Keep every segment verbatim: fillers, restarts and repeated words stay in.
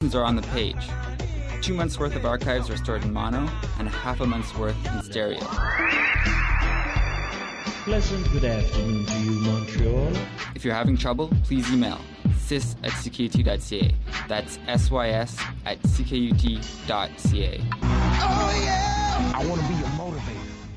are on the page. Two months' worth of archives are stored in mono, and half a month's worth in stereo. Pleasant good afternoon to you, Montreal. If you're having trouble, please email sys at c k u t dot c a. That's S Y S at c k u t dot c a. Oh yeah! I want to be a motivator.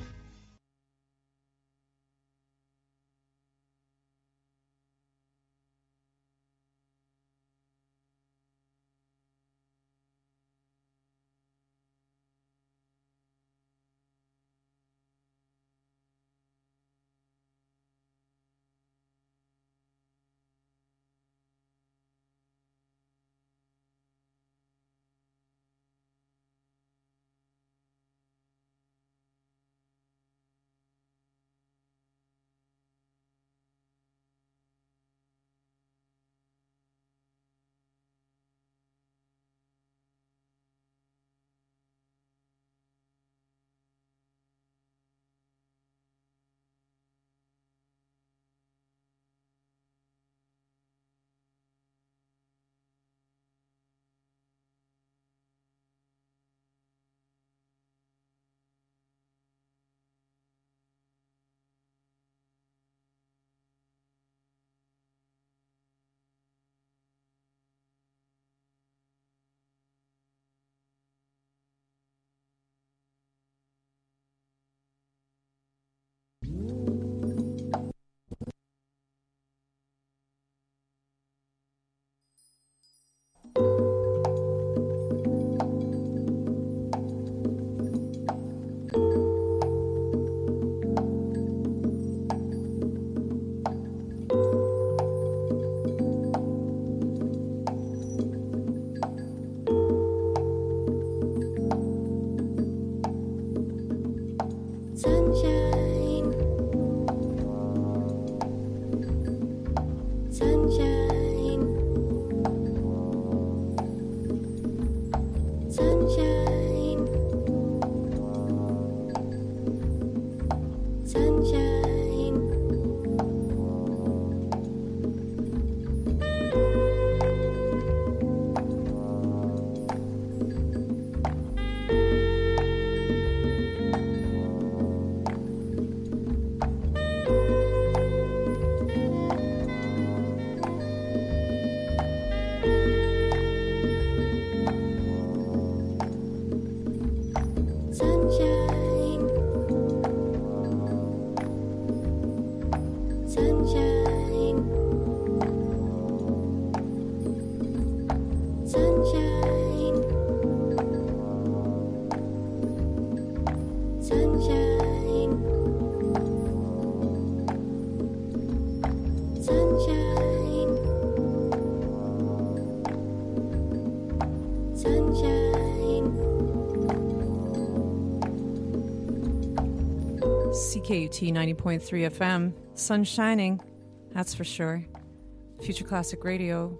C K U T ninety point three F M. Sun shining, that's for sure. Future Classic Radio.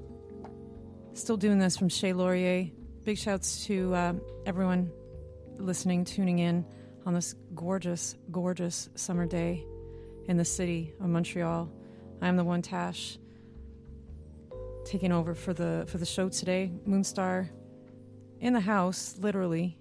Still doing this from Chez Laurier. Big shouts to uh, everyone listening, tuning in on this gorgeous, gorgeous summer day in the city of Montreal. I'm the one Tash, taking over for the for the show today. Moonstar in the house, literally.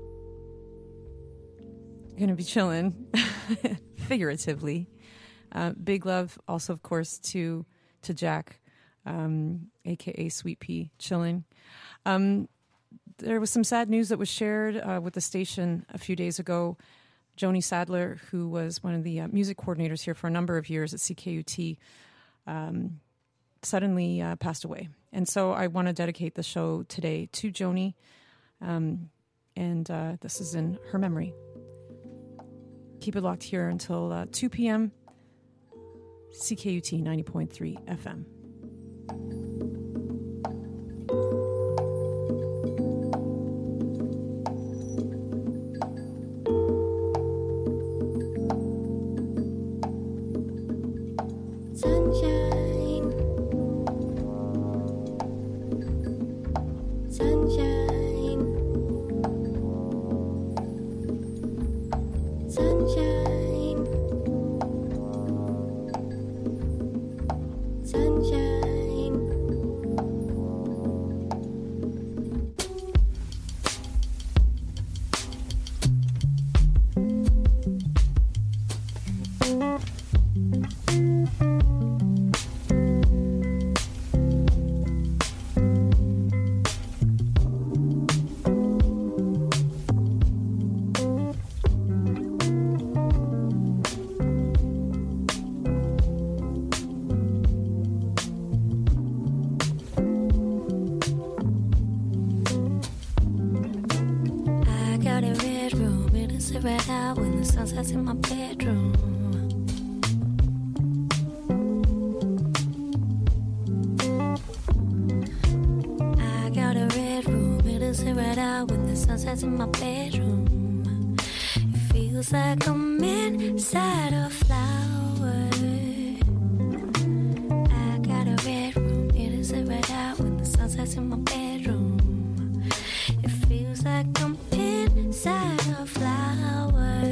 Gonna be chilling, figuratively. Uh, big love, also of course, to to Jack, um, aka Sweet Pea, chilling. Um, there was some sad news that was shared uh, with the station a few days ago. Joni Sadler, who was one of the uh, music coordinators here for a number of years at C K U T, um, suddenly uh, passed away. And so I want to dedicate the show today to Joni, um, and uh, this is in her memory. Keep it locked here until uh, two p.m. C K U T ninety point three F M. Sunshine, cigarette out when the sun sets in my bedroom. I got a red room, it'll sit right out when the sun sets in my bedroom. It feels like I'm inside a flower. I got a red room, it'll sit right out when the sun sets in my bedroom. It feels like I'm inside a flower.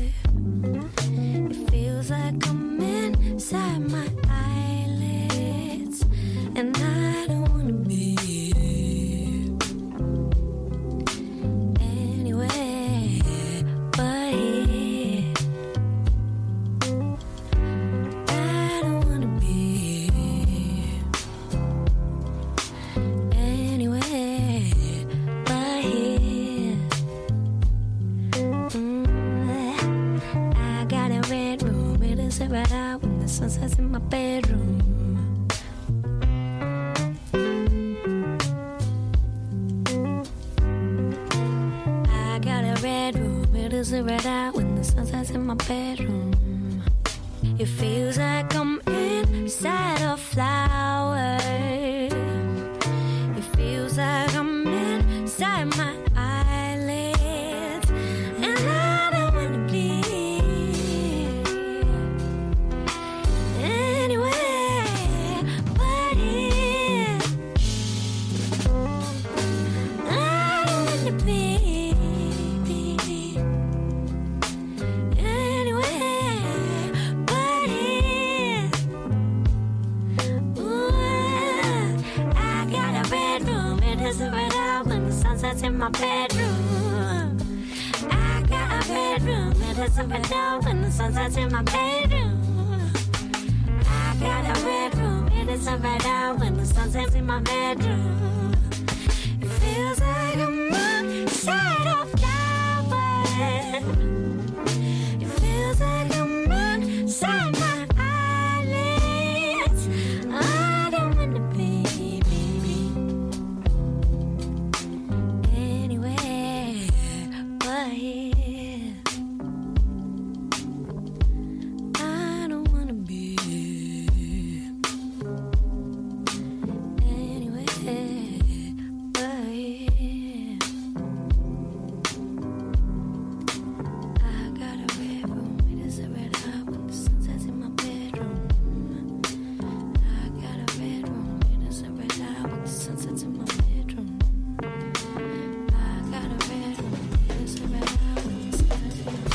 It feels like I'm inside my eyelids, and I don't wanna be anywhere but here. I don't wanna be anywhere but here. Mm, I got a red room, it'll sit right out when the sun sets in my bedroom. I got a red room, it'll sit right out when the sun sets in my bedroom. It feels like I'm inside a flower. It feels like I'm inside my eyelids, and I don't wanna be anywhere but here. I don't wanna be anywhere but here. Ooh, I got a red room, it isn't right out when the sun sets in my bedroom. I got a bedroom, it isn't right out when the sun sets in my bedroom. I got a bedroom, it isn't right out when the sun sets in my bedroom. It feels like I'm inside a flower. It feels like I'm inside my eyelids. I don't wanna be anywhere but here. I don't wanna be anywhere but here. I got a red room, it is a red out when the sun sets in my bedroom. I got a red room, it is a red out when the sun sets in my bedroom. I got a red room, it is a red out when the sun sets in my bedroom.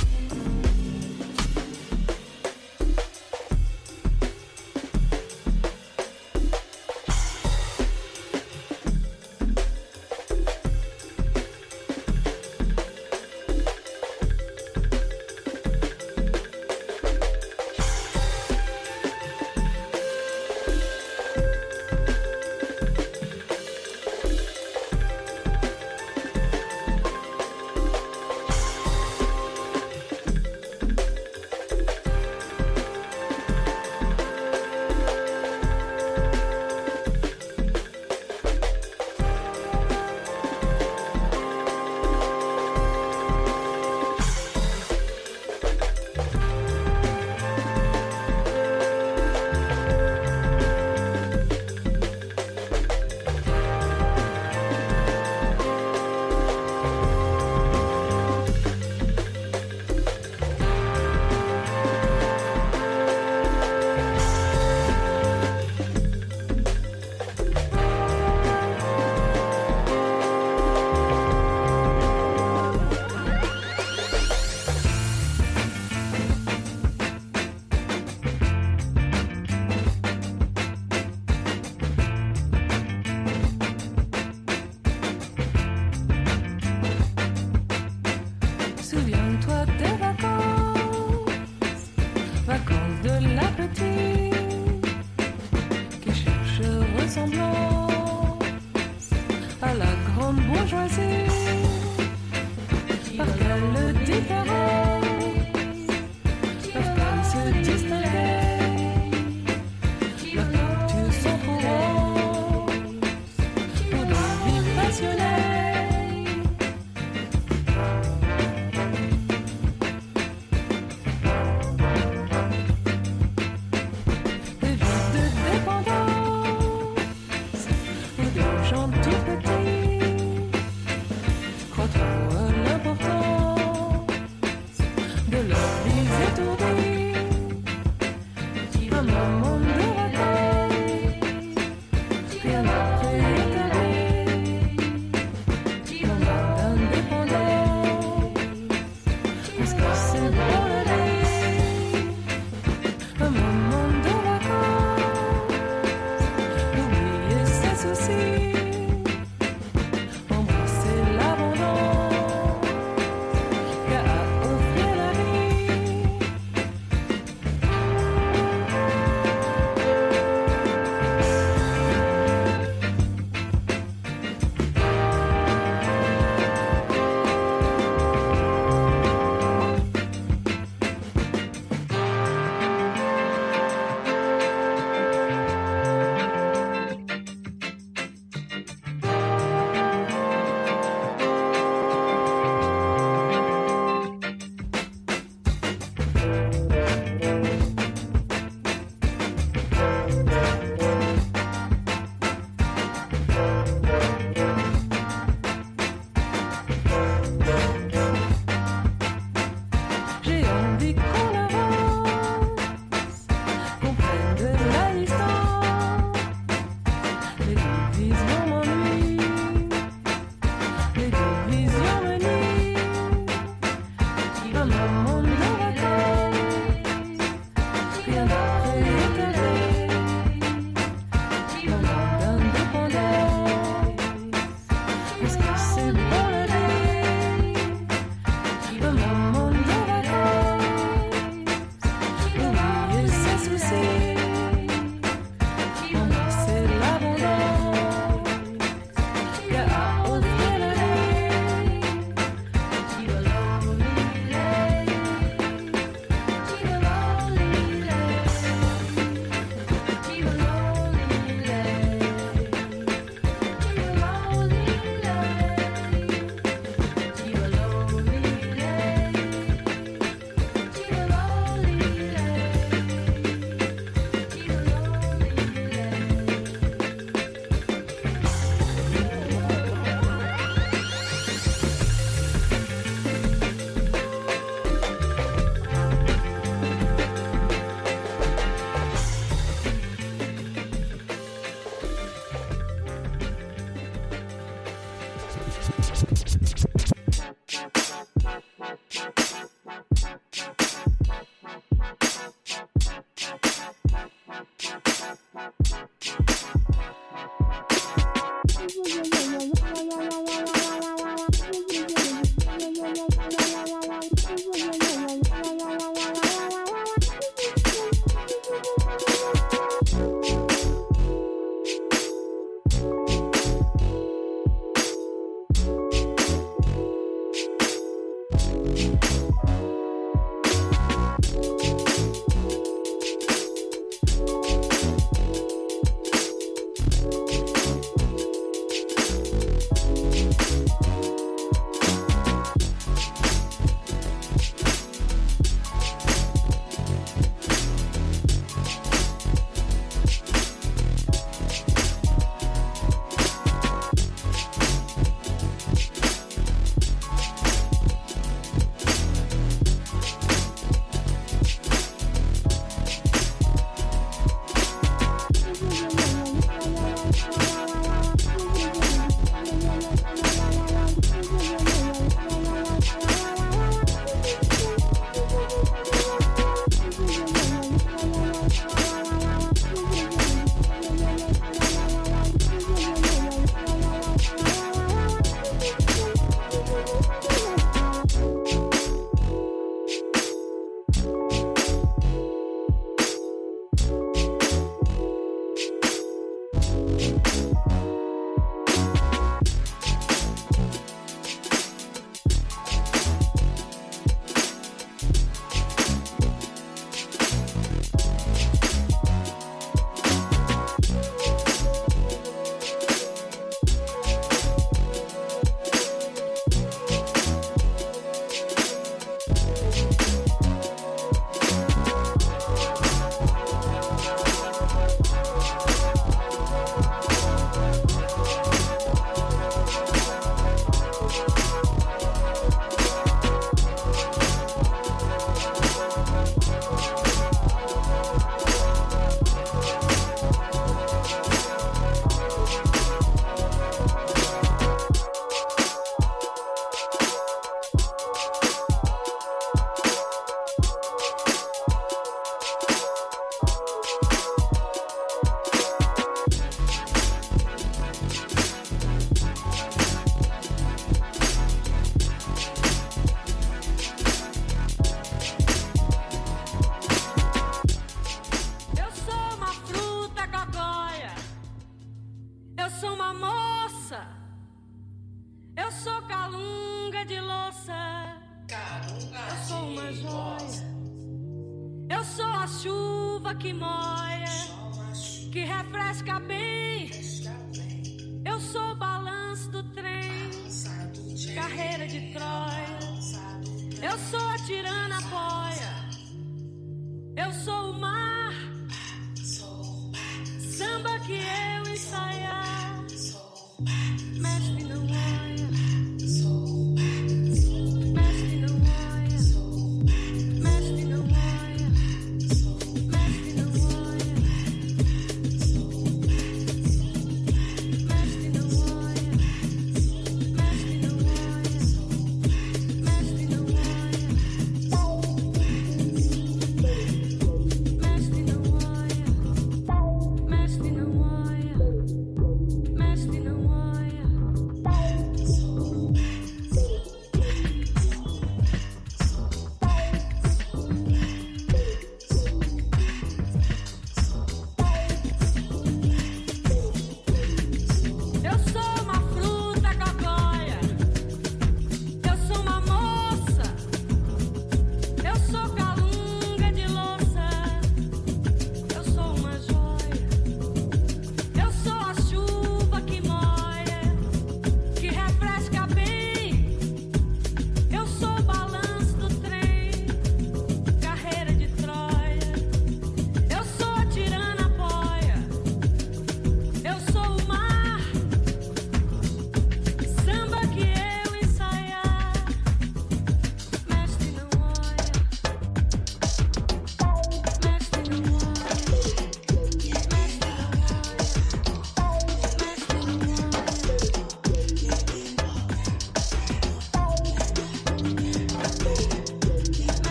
Souviens-toi des vacances, vacances de la petite qui cherche ressemblance à la grande bourgeoisie. Par quelle différence, par quelle se distinguer, leurs cultures sont trop roses pour des vies passionnées. sou calunga de louça, eu sou uma joia. Eu sou a chuva que moia, que refresca bem. Eu sou o balanço do trem, carreira de Troia. Eu sou a tirana poia, eu sou o mar, samba que eu ensaiar. Mestre não olha, mestre não olha, mestre não olha, mestre não olha, mestre não olha, mestre não olha, mestre não olha.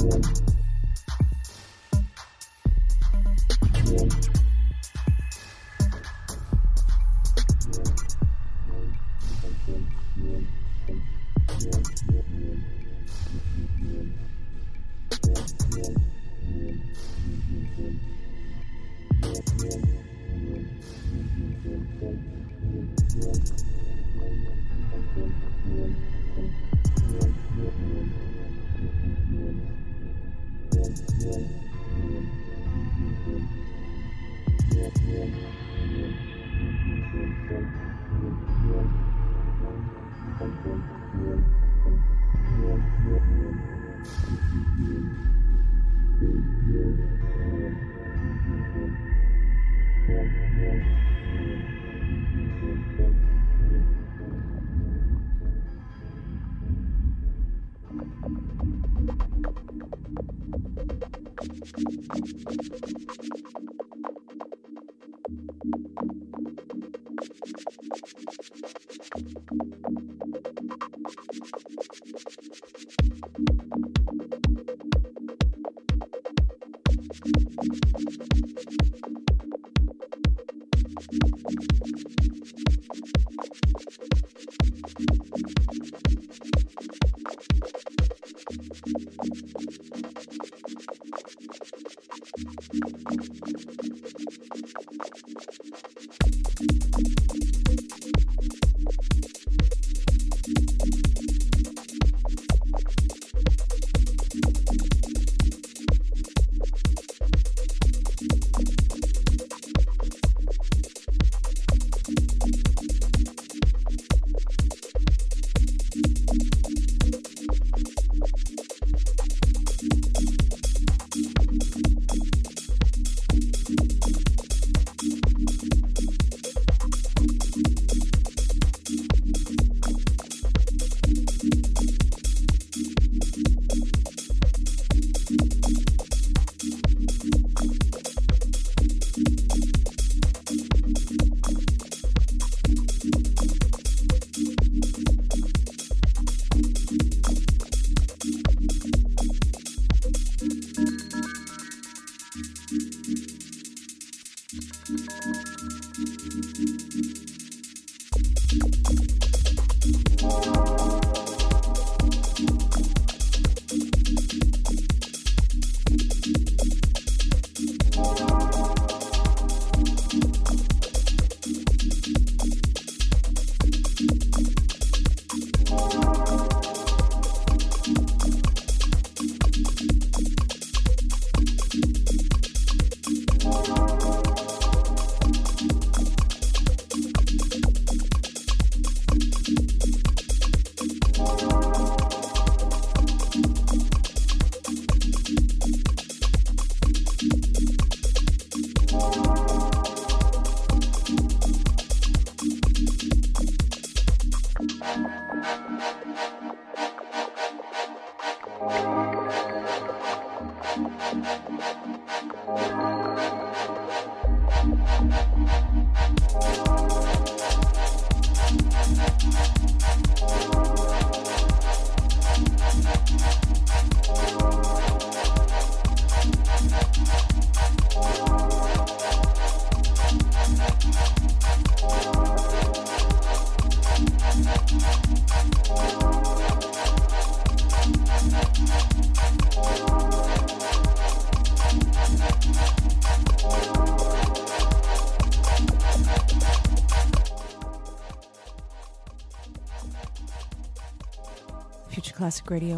Classic Radio.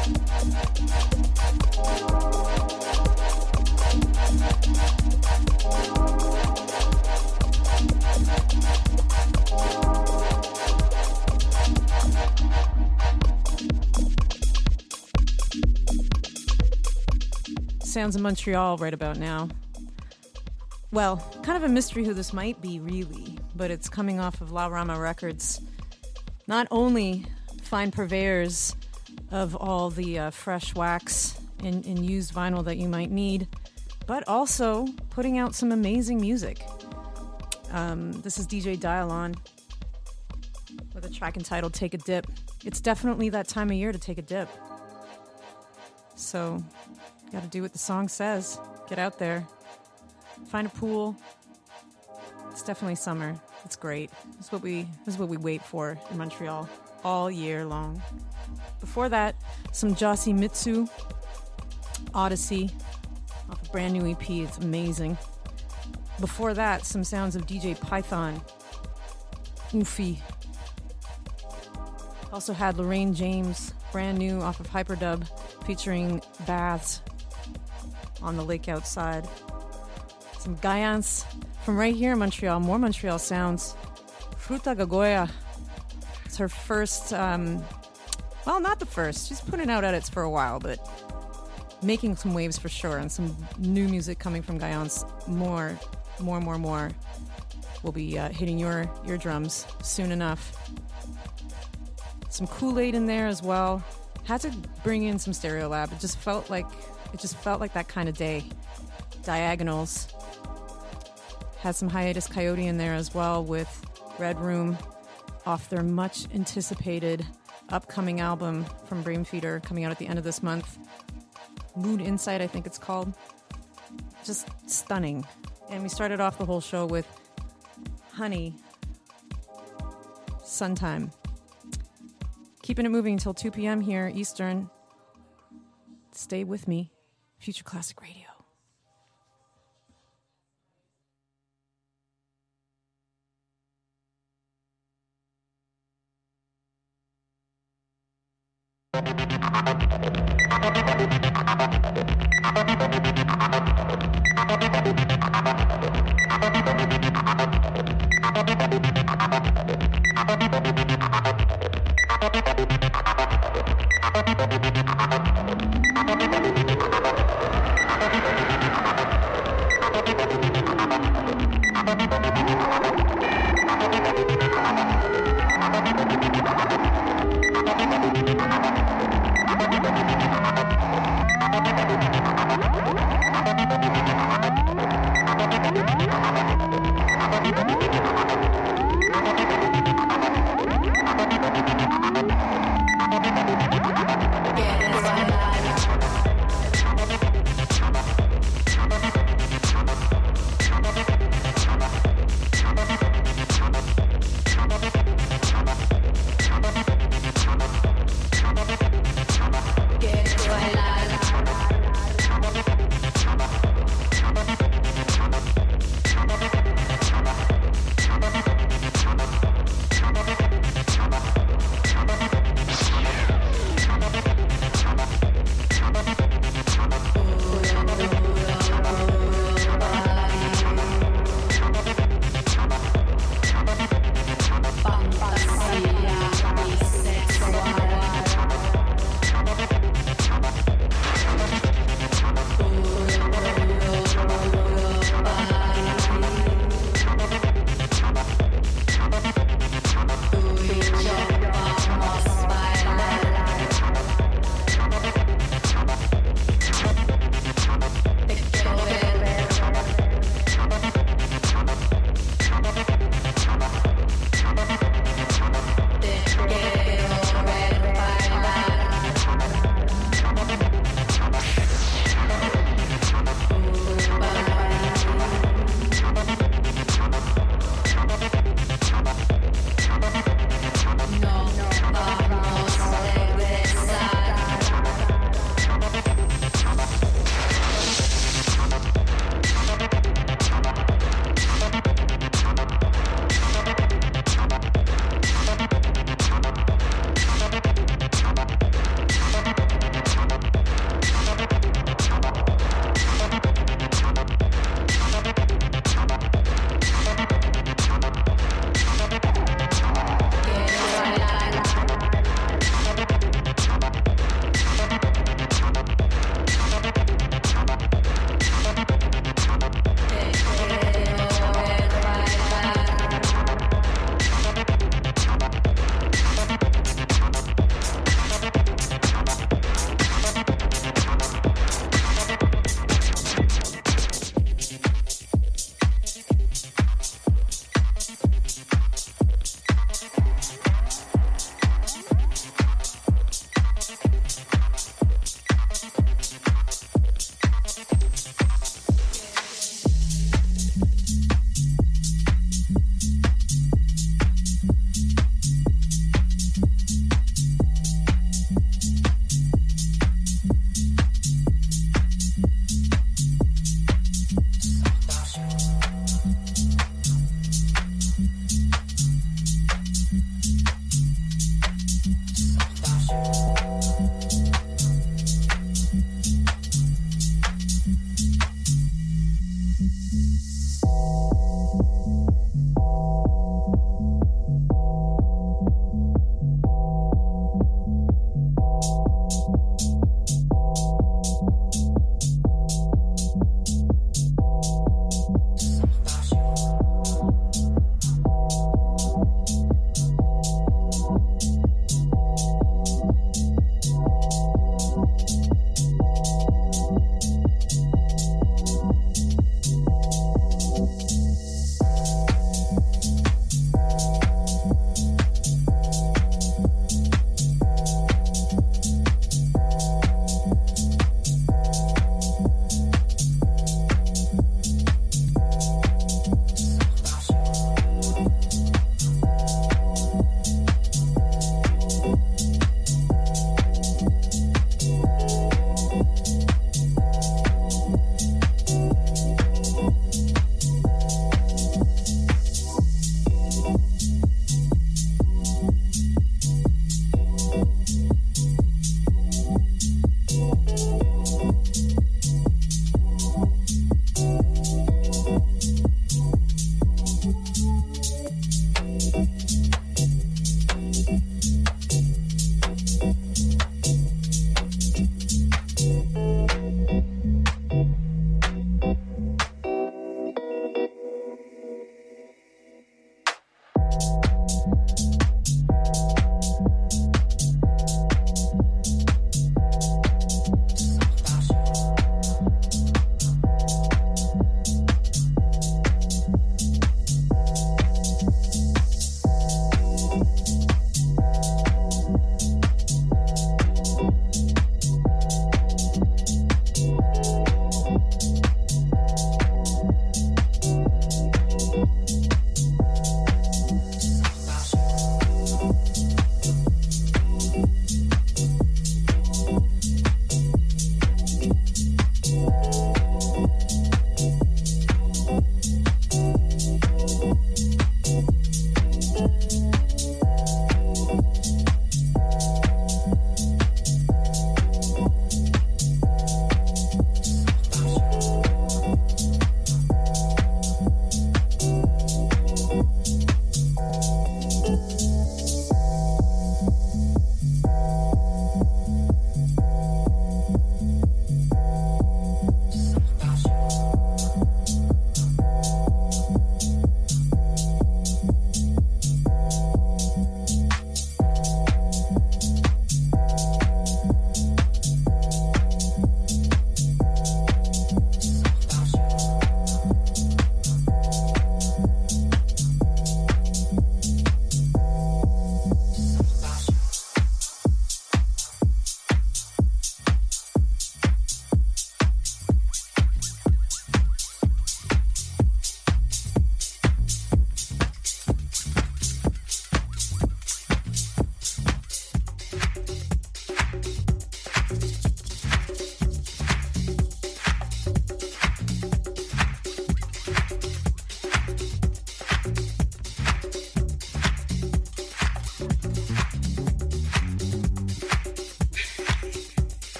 Sounds of Montreal right about now. Well, kind of a mystery who this might be, really, but it's coming off of La Rama Records. Not only fine purveyors of all the uh, fresh wax and, and used vinyl that you might need, but also putting out some amazing music. Um, this is D J Dialon with a track entitled Take a Dip. It's definitely that time of year to take a dip. So, got to do what the song says. Get out there. Find a pool. It's definitely summer. It's great. This is what we this is what we wait for in Montreal all year long. Before that, some Josie Mitsu, Odyssey, off a brand new E P. It's amazing. Before that, some sounds of D J Python, Oofy. Also had Lorraine James, brand new off of Hyperdub, featuring Baths on the lake outside. Some Guyance from right here in Montreal, more Montreal sounds. Fruta Gagoya. It's her first, um, well, not the first. She's putting out edits for a while, but making some waves for sure, and some new music coming from Guyance. More, more, more, more will be uh, hitting your eardrums soon enough. Some Kool-Aid in there as well. Had to bring in some Stereolab. It just felt like it just felt like that kind of day. Diagonals. Had some Hiatus Coyote in there as well with Red Room off their much anticipated upcoming album from Brainfeeder coming out at the end of this month. Mood Insight, I think it's called. Just stunning. And we started off the whole show with Honey, Suntime. Keeping it moving until two p.m. here, Eastern. Stay with me. Future Classic Radio.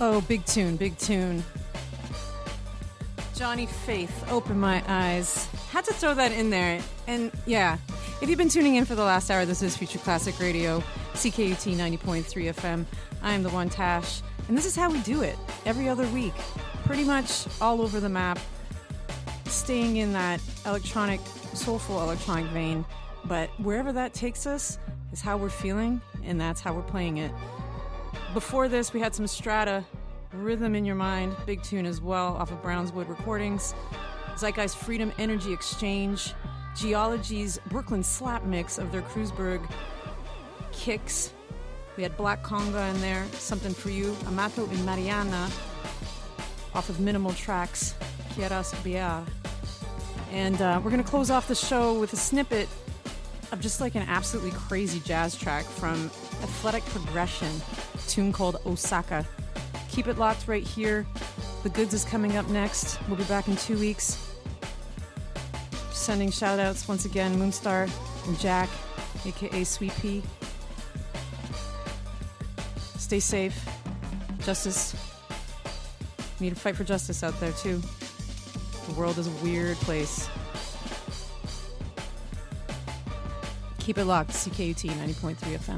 Oh, big tune, big tune. Johnny Faith, Open My Eyes. Had to throw that in there. And yeah, if you've been tuning in for the last hour, this is Future Classic Radio, C K U T ninety point three F M. I am the one Tash, and this is how we do it every other week. Pretty much all over the map, staying in that electronic, soulful electronic vein. But wherever that takes us is how we're feeling, and that's how we're playing it. Before this, we had some Strata, Rhythm in Your Mind, big tune as well, off of Brownswood Recordings. Zeitgeist Freedom Energy Exchange, Geology's Brooklyn Slap mix of their Kreuzberg kicks. We had Black Conga in there, Something For You, Amato y Mariana, off of Minimal Tracks, Quieras Biar. And uh, we're going to close off the show with a snippet of just like an absolutely crazy jazz track from Athletic Progression, a tune called Osaka. Keep it locked right here. The Goods is coming up next. We'll be back in two weeks. Sending shout outs once again, Moonstar and Jack, aka Sweet Pea. Stay safe. Justice. We need to fight for justice out there too. The world is a weird place. Keep it locked, C K U T ninety point three F M.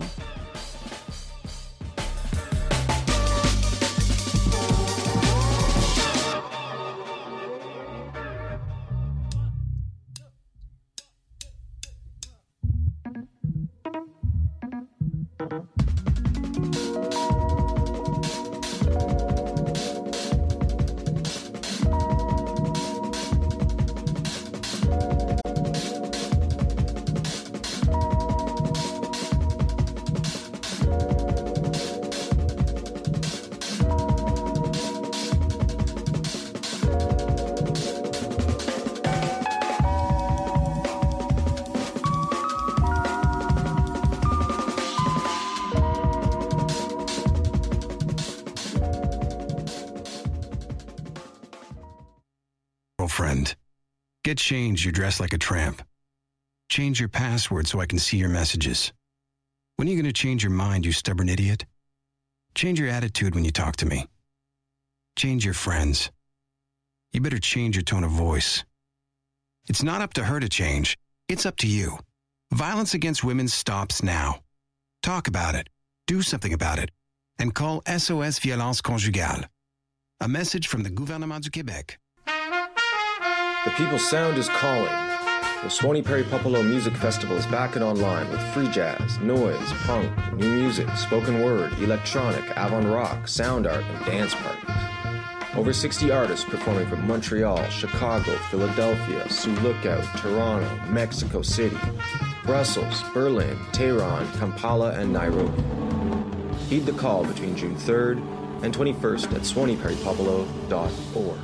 Friend, get changed. You're dressed like a tramp. Change your password so I can see your messages. When are you going to change your mind, you stubborn idiot? Change your attitude when you talk to me. Change your friends. You better change your tone of voice. It's not up to her to change. It's up to you. Violence against women stops now. Talk about it. Do something about it. And call S O S Violence Conjugale. A message from the Gouvernement du Québec. The People's Sound is calling. The Swanee Perry Popolo Music Festival is back and online with free jazz, noise, punk, new music, spoken word, electronic, avant-rock, sound art, and dance parties. Over sixty artists performing from Montreal, Chicago, Philadelphia, Sioux Lookout, Toronto, Mexico City, Brussels, Berlin, Tehran, Kampala, and Nairobi. Heed the call between June third and twenty-first at swanee perry popolo dot org.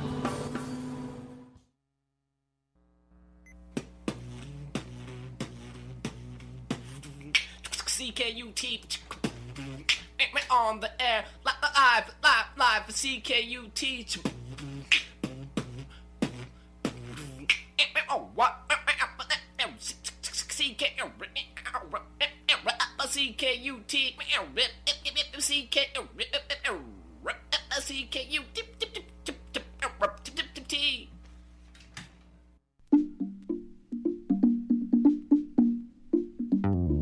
C K U T on the air, live, live, live for C K U T. Oh, what? C K U T, C K U T.